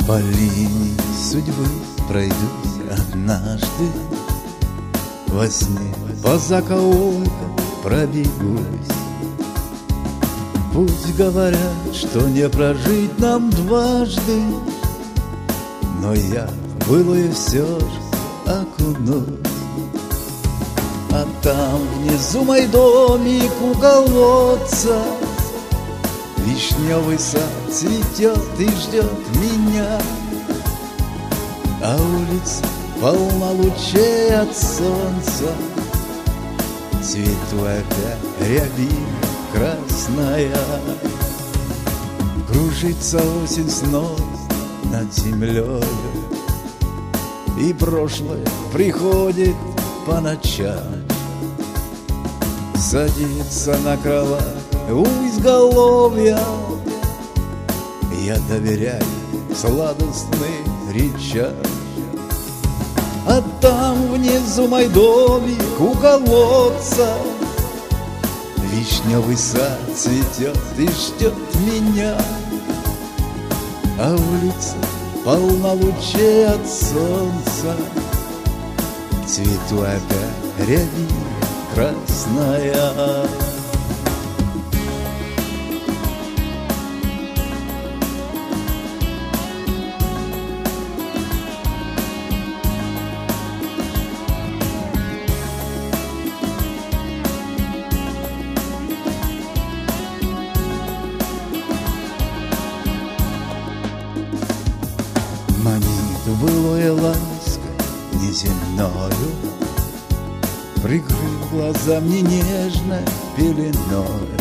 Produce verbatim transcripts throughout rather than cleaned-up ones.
По линии судьбы пройдусь однажды, во сне по закоулкам пробегусь. Пусть говорят, что не прожить нам дважды, но я в былое все же окунусь. А там внизу мой домик у колодца, вишневый сад цветет и ждет меня, а улица полна лучей от солнца, цвету опять рябина красная. Кружится осень снова над землей, и прошлое приходит по ночам, садится на кровать у изголовья. Я доверяю сладостным речам. А там внизу мой домик у колодца, вишневый сад цветет и ждет меня, а улица полна лучей от солнца, цвету опять рябина красная. Манит былое лаской неземною, прикрыв глаза мне нежно пеленой.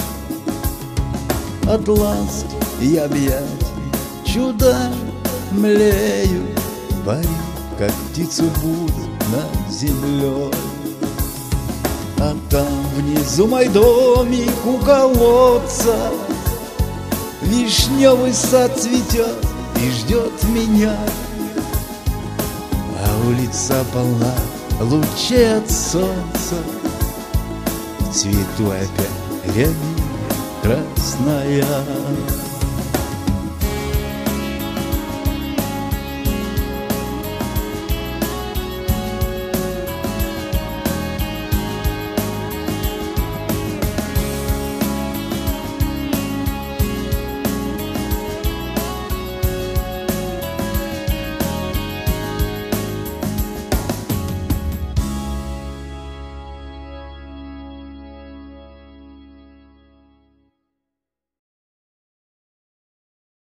От ласки и объятий чуда млею, парю, как птицу буду над землей. А там внизу мой домик у колодца, вишневый сад цветет и ждет меня, а улица полна лучей от солнца, цвету опять рябина красная.